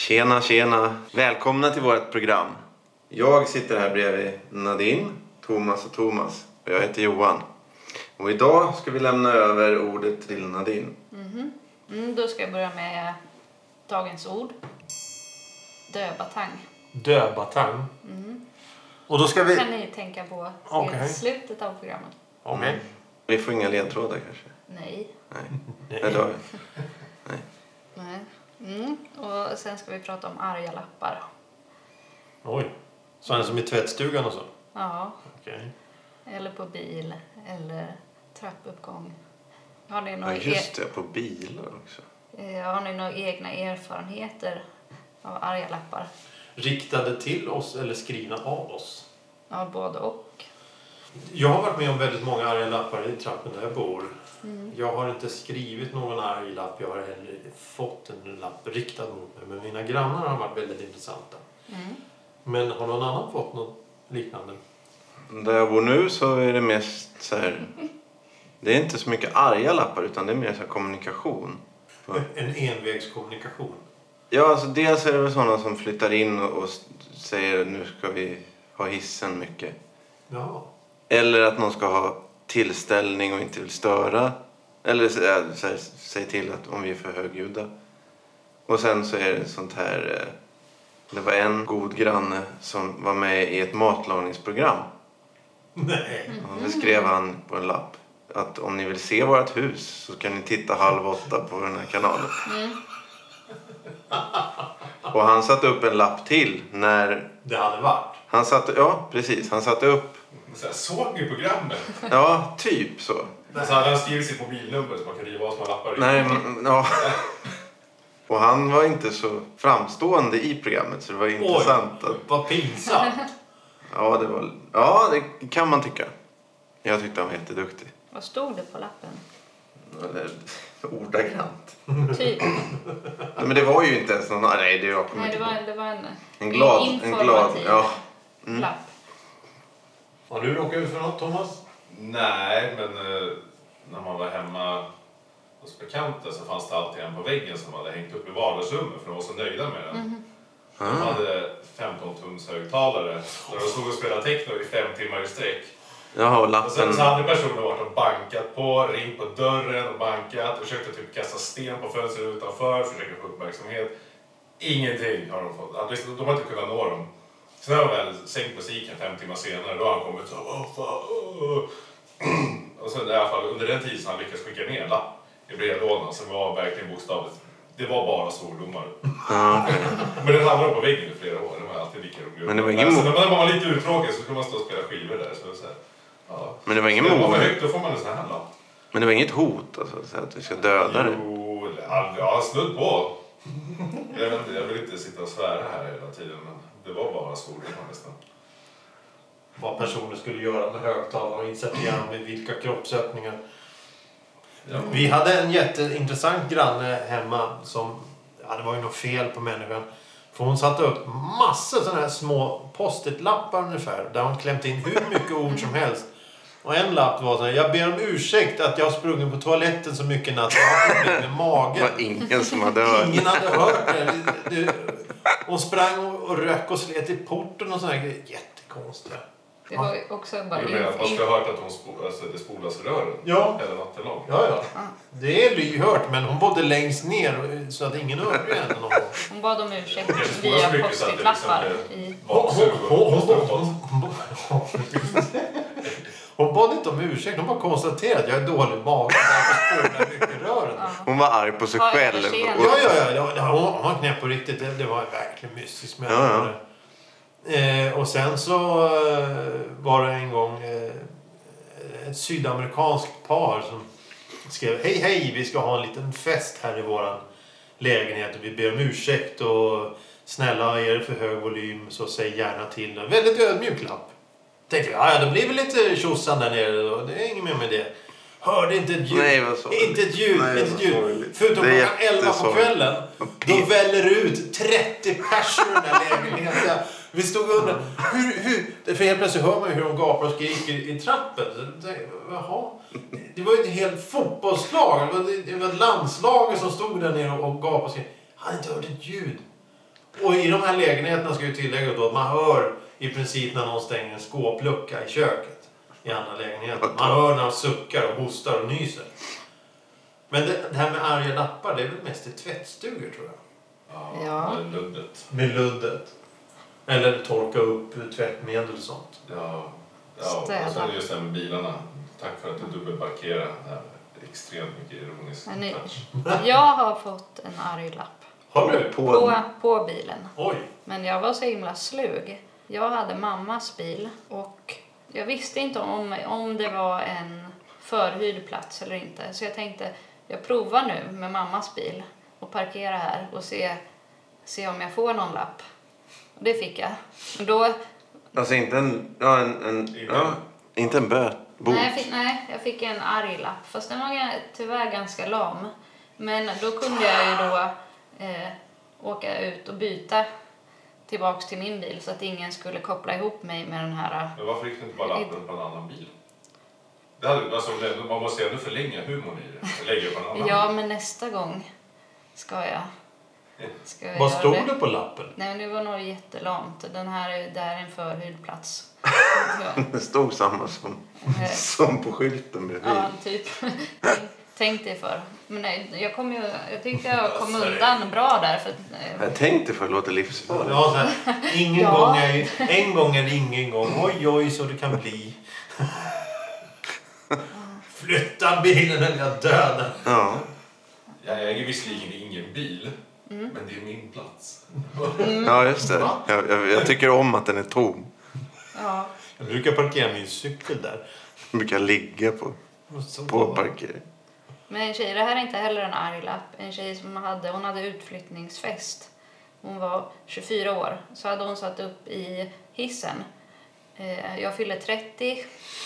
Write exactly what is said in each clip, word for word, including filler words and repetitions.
Tjena, tjena. Välkomna till vårt program. Jag sitter här bredvid Nadine, Thomas och Thomas. Och jag heter Johan. Och idag ska vi lämna över ordet till Nadine. Mm-hmm. Mm, då ska jag börja med dagens ord. Döbatang. Döbatang? Mm. Och då ska vi... kan ni tänka på okay. i slutet av programmet. Okej. Okay. Mm. Vi får inga ledtrådar kanske? Nej. Nej. Nej. Nej. Då... Nej. Nej. Mm. Och sen ska vi prata om arga lappar. Oj. Sådana som i tvättstugan och så? Ja. Okej. Okay. Eller på bil. Eller trappuppgång. Har ni några ja, just det. På bilar också. E- har ni några egna erfarenheter av arga lappar? Riktade till oss eller skrivna av oss? Ja, både och. Jag har varit med om väldigt många arga lappar i trappen där jag bor. Mm. Jag har inte skrivit någon arg lapp. Jag har heller fått en lapp riktad mot mig. Men mina grannar har varit väldigt intressanta. Mm. Men har någon annan fått något liknande? Där jag bor nu så är det mest så här... Det är inte så mycket arga lappar utan det är mer så här kommunikation. En envägskommunikation? Ja, alltså dels är det väl sådana som flyttar in och, och säger nu ska vi ha hissen mycket. Ja. Eller att någon ska ha tillställning och inte vill störa. Eller så, så här, säg till att om vi är för högljudda. Och sen så är det sånt här... Det var en god granne som var med i ett matlagningsprogram. Nej. Och det skrev han på en lapp. Att om ni vill se vårt hus så kan ni titta halv åtta på den här kanalen. Mm. Och han satte upp en lapp till när... Det hade varit. Han satte, ja, precis. Han satte upp... Så här, såg ni programmet? Ja, typ så. Så hade han skrivit sitt mobilnummer så man kan riva av små lappar. Nej, men, ja. Och han var inte så framstående i programmet så det var intressant. Oj, att... vad pinsamt. Ja, det var... Ja, det kan man tycka. Jag tyckte han var jätteduktig. Vad stod det på lappen? Eller, ordagrant. Typ. Nej, men det var ju inte ens någon... Nej, det var, Nej, det var, det var en, en glad... En glad informativ ja. Mm. lapp. Har du råkat ut för något, Thomas? Nej, men eh, när man var hemma hos bekanta så fanns det alltid en på väggen som hade hängt upp i vardagsrummet för de var så nöjda med den. Mm. De hade femton tums högtalare där de stod och spelade techno i fem timmar i sträck. Jaha, och Och lappen... sen så hade personer varit och bankat på, ringt på dörren och bankat och försökte typ kasta sten på fönstret utanför, försöka få uppmärksamhet. Ingenting har de fått. De har inte kunnat nå dem. Sen har de väl sänkt musiken fem timmar senare, då har han kommit så oh, oh. Och sen i alla fall under den tiden så han lyckades skicka ner en lapp i brevlådan som var verkligen bokstavligt. Det var bara svordomar. Ja, okay. Men den hade de på väggen i flera år, det var alltid lika roligt. Men det var ingen alltså, när man var lite uttråkad så skulle man stå och spela skivor där. Så så här, ja. Men det var ingen det var mord. för högt, då får man en sån här lapp. Men det var inget hot alltså, så att vi ska döda det. Jo, ja, snudd på. Jag, vet inte, jag vill inte sitta och svära här hela tiden, men det var bara svordomar nästan. Vad personer skulle göra med högtalare och insertera med vilka kroppsöppningar. Ja. Vi hade en jätteintressant granne hemma som, ja, det var ju något fel på människan. För hon satte upp massor sådana här små post-it-lappar ungefär. Där hon klämt in hur mycket ord som helst. Och en lapp var så här: jag ber om ursäkt att jag har sprungit på toaletten så mycket natt. Jag har problem med magen. Det var ingen som hade hört. Ingen hade hört det. det, det hon sprang och, och rök och slet i porten och sådana här grejer. Jättekonstigt. Det var ju också bara... Du menar att man ska ha hört att hon spo, alltså, det spolas rören? Ja. Hela natten lång? Ja, ja. Det är lyhört, men hon bodde längst ner så att ingen hörde henne någon gång. Hon bad om ursäkt Det spolas så via mycket så att det post-it-lappar liksom i... baksug och konstant. Hon bad inte om ursäkt, hon bara konstaterade att jag är dålig i magen. Därför spolar mycket rören. Ja. Hon var arg på sig Har själv. överseende. Ja, ja, ja. ja, ja hon, hon var knäpp på riktigt. Det, det var verkligen mystiskt med Ja, ja. henne. Eh, och sen så eh, var det en gång eh, ett sydamerikanskt par som skrev: hej hej, vi ska ha en liten fest här i våran lägenhet och vi ber om ursäkt och snälla, är det för hög volym så säg gärna till. En väldigt ödmjuk lapp. Tänkte jag, ja det blir väl lite tjosan där nere och det är inget mer med det. Hörde inte ett ljud. Nej, vad sorgligt. Inte ett ljud. Nej, inte ett vad ljud. sorgligt. Förutom Det är klockan elva på jättesorgligt. kvällen. Då väller det ut trettio personer i den där lägenheten. Vi stod under. Hur, hur? För helt plötsligt hör man ju hur de gapar och skriker i trappen. Så, jaha. Det var ju ett helt fotbollslag. Det var, det var ett landslag som stod där nere och gapade och skrek. Jag hade inte hört ett ljud. Och i de här lägenheterna ska ju tillägga då att man hör i princip när någon stänger en skåplucka i köket i andra lägenheter. Man hör när de suckar och hostar och nyser. Men det, det här med arga lappar, det är väl mest i tvättstugor tror jag. Ja, Ja. med luddet. Med luddet. Eller torka upp tvättmedel och sånt. Ja, ja och Städa. sen just det här med bilarna. Tack för att du dubbelparkerar. Det här är extremt mycket ironisk Men ni- touch. Jag har fått en arg lapp Har du? På, på, på bilen. Oj. Men jag var så himla slug. Jag hade mammas bil och jag visste inte om, om det var en förhyrd plats eller inte. Så jag tänkte, jag provar nu med mammas bil och parkera här och se, se om jag får någon lapp. Och det fick jag. Och då, alltså inte en... Ja, en, en ja, inte en böt. Bot. nej, jag fick, nej, jag fick en arg lapp. Fast den var ga- tyvärr ganska lam. Men då kunde jag ju då eh, åka ut och byta tillbaks till min bil så att ingen skulle koppla ihop mig med den här. Men varför gick du inte bara lappen på en annan bil? Det hade, alltså, man måste ändå förlänga humorn i det. Lägga på en annan. Ja, men nästa gång ska jag, ska jag Vad göra stod det. det på lappen? Nej, men det var nog jättelamt. Den här är, det här är en förhyrd plats. Det stod samma som, Eh, som på skylten bredvid. Ja, typ. Tänk, tänk dig för. Men nej, jag, kom ju, jag tyckte jag kom undan bra där. För, att, eh, Jag tänkte för att låta livsfarligt. Ja, så här, ingen Ja. gång är, en gång är ingen gång. Oj, oj, så det kan bli. Flytta bilen eller jag dödar. Ja. Jag äger visserligen ingen bil, men det är min plats. Ja, just det. Jag, jag, jag tycker om att den är tom. ja. Jag brukar parkera min cykel där. Jag brukar ligga på, Så. på parkering. Men en tjej, det här är inte heller en arg lapp. En tjej som hade, hon hade utflyttningsfest. Hon var tjugofyra år. Så hade hon satt upp i hissen. Eh, jag fyller trettio.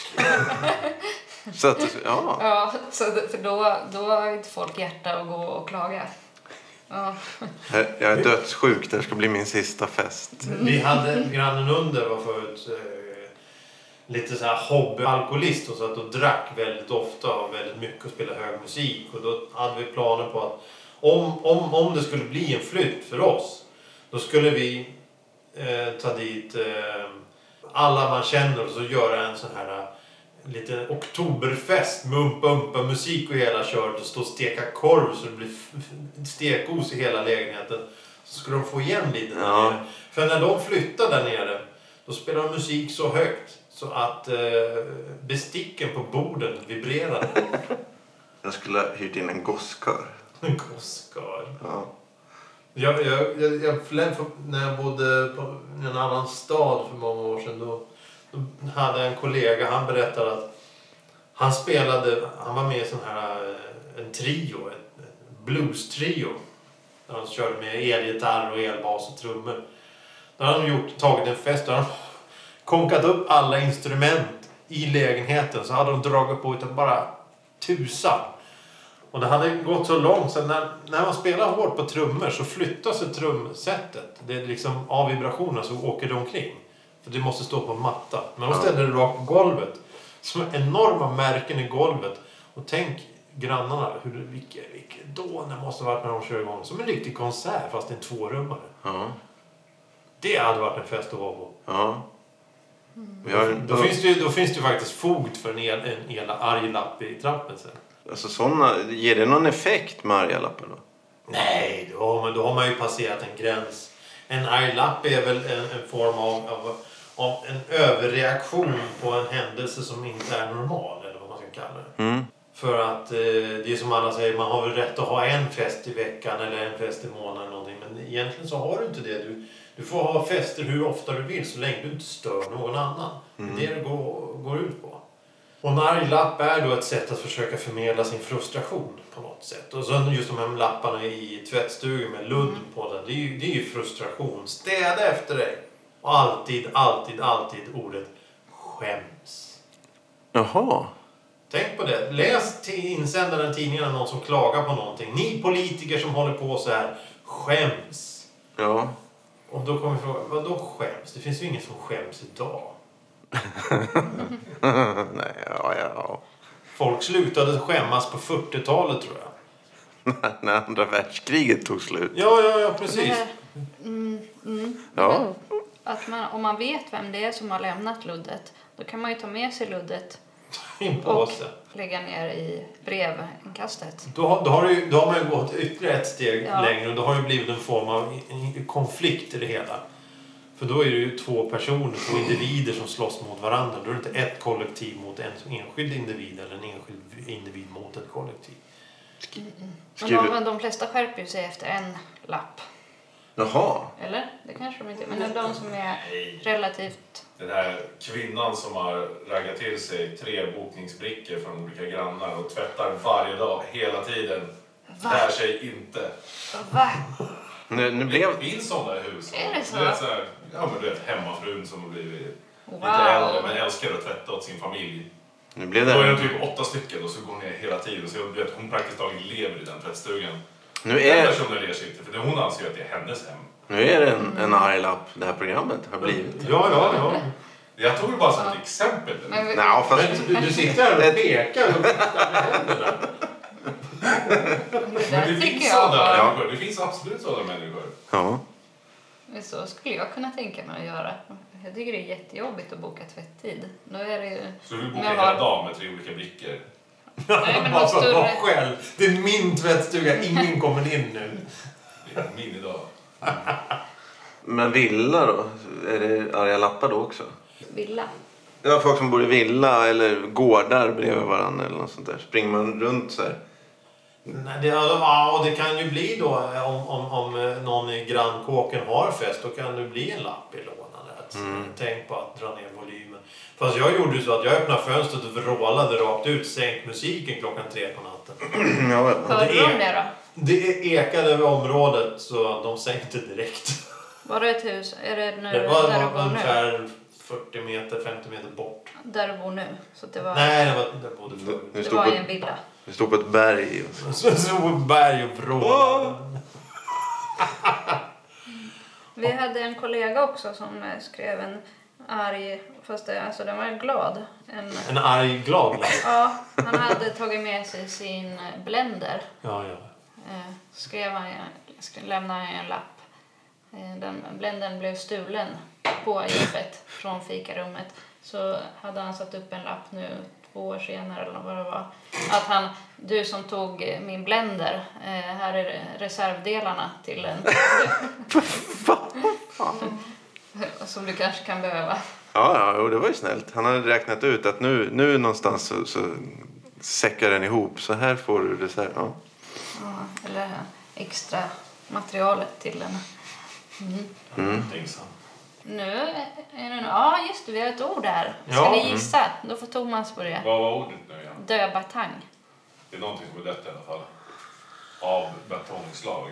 Så att, ja. Ja, så det- för då, då har inte folk hjärta att gå och klaga. Ja. Jag jag är dödssjuk. Det här ska bli min sista fest. Vi hade grannen under var förut eh, lite så här hobbyalkoholist och satt och drack väldigt ofta och väldigt mycket och spelade hög musik. Och då hade vi planer på att om, om, om det skulle bli en flytt för oss, då skulle vi eh, ta dit eh, alla man känner och så göra en sån här eh, lite oktoberfest med umpa-umpa musik och hela köret och stå och steka korv så det blir f- f- stekos i hela lägenheten. Så skulle de få igen lite där Ja. nere. För när de flyttar där nere då spelar de musik så högt så att eh, besticken på borden vibrerar. Jag skulle ha hyrt in en gosskör. En gosskar. Ja. Jag, jag, jag, jag flög för, när jag bodde på en annan stad för många år sedan då, då hade jag en kollega, han berättade att han spelade, han var med i sån här eh, en trio, en blues-trio. Där han körde med elgitarr och elbas och trummor. Där hade de gjort, tagit en fest och han konkat upp alla instrument i lägenheten så hade de dragit på utav bara tusan. Och det hade gått så långt så när, när man spelar hårt på trummor så flyttar sig trumsetet. Det är liksom av vibrationerna så åker det omkring. För det måste stå på en matta. Men de ställer det rakt på golvet. Som enorma märken i golvet. Och tänk grannarna, hur, vilket, vilket då det måste ha varit när de kör igång. Som en riktig konsert fast en tvårummare. Ja. Det hade varit en fest att vara på. Ja. Vi har, Då finns det ju, då finns det ju faktiskt fog för en, el, en hela arg lapp i trappen sen. alltså såna, ger det någon effekt med arga lappar då? Nej, då, men då har man ju passerat en gräns. En arg lapp är väl en, en form av, av, av en överreaktion på en händelse som inte är normal. Eller vad man ska kalla det. Mm. För att eh, det är som alla säger, man har väl rätt att ha en fest i veckan eller en fest i månaden eller någonting. Men egentligen så har du inte det. Du, du får ha fester hur ofta du vill så länge du inte stör någon annan. Mm. Det är det det går, går ut på. Och en arg lapp är då ett sätt att försöka förmedla sin frustration på något sätt. Och så just de här lapparna i tvättstugan med ludd på den. Det är ju, det är ju frustration. Städa efter dig. Och alltid, alltid, alltid ordet skäms. Jaha. Tänk på det. Läs till insändaren i tidningen någon som klagar på någonting. Ni politiker som håller på så här skäms. Ja. Och då kommer frågan, vad då skäms? Det finns ju ingen som skäms idag. Nej, ja, ja. Folk slutade skämmas på fyrtiotalet tror jag. När andra världskriget tog slut. Ja, ja, ja, Det precis. här, mm, Mm. Ja. Att man, om man vet vem det är som har lämnat luddet, då kan man ju ta med sig luddet In på och oss. lägga ner i brevinkastet. Då, har- då, har du, då har man ju gått ytterligare ett steg Ja. längre och då har det blivit en form av i- i- konflikt i det hela. För då är det ju två personer, två individer som slåss mot varandra. Då är det inte ett kollektiv mot en enskild individ eller en enskild individ mot ett kollektiv. Men Skriver- de, men de flesta skärper ju sig efter en lapp. Jaha. Eller? Det kanske de inte. Men det är de som är relativt... Den här kvinnan som har raggat till sig tre bokningsbrickor från olika grannar och tvättar varje dag, hela tiden. Va? Lär sig inte. Va? Nu, nu blev... Det finns sådana hus. Är det så? Du vet, så här, ja, men du vet, hemmafrun som har blivit Wow. lite äldre men älskar att tvätta åt sin familj. Nu blev Då är de det... typ åtta stycken och så går hon ner hela tiden. Så du vet, hon praktiskt taget lever i den tvättstugan. Nu Den är, personen ler sig inte, för hon anser ju att det är hennes hem. nu är det en, en arg lapp det här programmet har blivit. Ja, ja, ja. Jag tog det bara som ett exempel. Men vi- Nej, fast... Men du, du sitter här och pekar och viftar med händerna. det Men där det tycker finns jag sådana var... människor. Det finns absolut sådana människor. Ja. Så skulle jag kunna tänka mig att göra. Jag tycker det är jättejobbigt att boka tvätttid. Nu är det ju... Så du bokar Men jag hela har- dagen med tre olika brickor. Nej, men Bara något för att vara större... själv. Det är min tvättstuga, ingen kommer in nu. Det är min idag. Men villa då? Är det arga lappar då också? Villa. Ja, folk som bor i villa eller gårdar bredvid varandra eller något sånt där. Springer man runt så här? Nej, det, ja, och det kan ju bli då om, om, om någon i grannkåken har fest, då kan det bli en lapp i lådan. Att, Mm. Tänk på att dra ner volymen. Fast jag gjorde ju så att jag öppnade fönstret och vrålade rakt ut, sänk musiken klockan tre på natten. Ja, Hörde det du är- om det då? Det ekade över området så de sänkte direkt. Var det ett hus? Är det nu, Det var, där du var bor nu? ungefär fyrtio meter, femtio meter bort. Där du bor nu? Så att det var, Nej, det var där bodde förut. det det stod var på, i en villa. det stod på ett berg. Och så. Så så berg och vrålade. Vi hade en kollega också som eh, skrev en arg, fast det, alltså den var glad. En, En arg glad lapp. ja, han hade tagit med sig sin blender. Ja, ja. Eh, skrev han, skrev, lämnade han en lapp. Eh, den blendern blev stulen på jobbet från fikarummet. Så hade han satt upp en lapp nu två år senare eller vad det var. Att han, du som tog eh, min blender, eh, här är reservdelarna till den. Som du kanske kan behöva. Ja, ja, och det var ju snällt. Han hade räknat ut att nu, nu någonstans så, så säckar den ihop. Så här får du det så här. Ja. Ja, eller extra materialet till den. Mm. Tänksamt. Nu är det nu. Ja, just det, vi har ett ord här. Ska Ja. ni gissa? Då får Thomas börja. Vad var ordet nu igen? Döbatang. Det är någonting som är dött i alla fall. Av betongslag.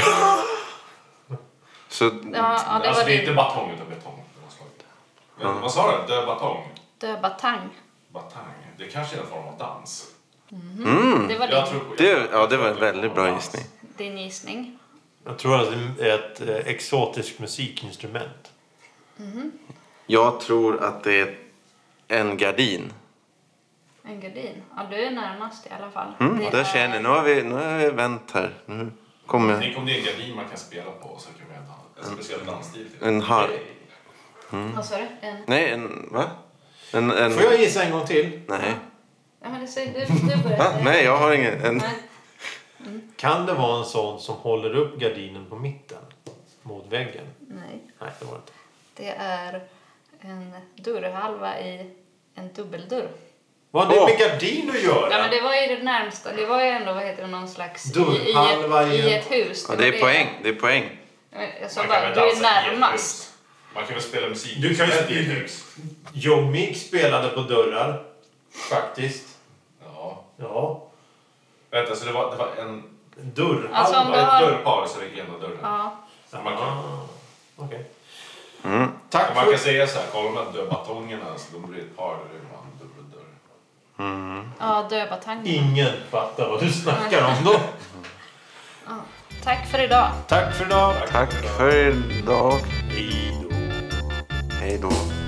Så, Ja, ja det Alltså var det är inte din. batong utan betong. Men Ja. vad sa du? Död batong? Döbatang. Batang. Det kanske är en form av dans. mm, Det var Jag din, tror på- det, jag ja, tror det var att en det är väldigt form bra av dans. gissning. din gissning. Jag tror att det är ett eh, exotiskt musikinstrument. Jag tror att det är en gardin. En gardin. Ja, du är närmast i alla fall. Mm, Det där är- känner ni. Nu har vi, nu har vi vänt här. Nu kommer Tänk om det är en gardin man kan spela på så kan vi ha en speciell dansstil till. en har... Vad sa du? En... Nej, en... Va? En... en Får jag gissa en gång till? nej. Ja, men det säger du. Du börjar. Va? Nej, jag har ingen... En... Nej. Kan det vara en sån som håller upp gardinen på mitten? Mot väggen? Nej. Nej, det var det inte. Det är en dörrhalva i en dubbeldörr. Vad har det Åh. med gardin att göra? Ja, men det var ju det närmsta. Det var ju ändå, vad heter det, någon slags... I, i, Dörrhalva ett, i i en- ett hus. Ja, var det är poäng. Det är poäng. Jag sa Man kan bara, väl du är dansa i ett närmast. hus. Man kan väl spela musik Du kan ju- i ett hus. Joe Meek spelade på dörrar. Faktiskt. Ja. Ja. Vänta, så det var, det var en, En dörrhalva. Alltså, om ett du har- dörrpar så det är ena dörren. Ja. Så man kan, Ah, okej. Mm. Tack man för... kan säga så här, kollar man död batongerna så de blir ett par, då är man dubbeldörr. Mm. Ja, döbatangen. Ingen fattar vad du snackar om då. Ja. Tack för idag. Tack för idag. Tack för idag. Hej då. Hej då.